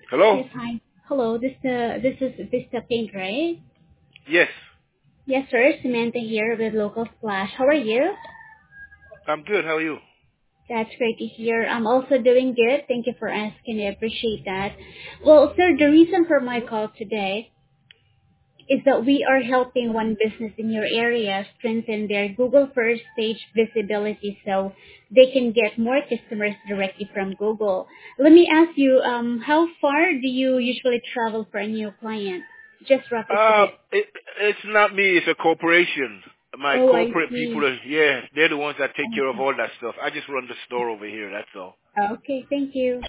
Hello? Yes, hi. Hello, this is Vista Paint, right? Yes. Yes, sir. Samantha here with Local Splash. How are you? I'm good. How are you? That's great to hear. I'm also doing good. Thank you for asking. I appreciate that. Well, sir, the reason for my call today is that we are helping one business in your area strengthen their Google first page visibility so they can get more customers directly from Google. Let me ask you, how far do you usually travel for a new client? Just roughly Uh, speaking. it, it's not me. It's a corporation. My Oh, I corporate people see. are, yeah, they're the ones that take care of Okay. all that stuff. I just run the store over here. That's all. Okay, thank you.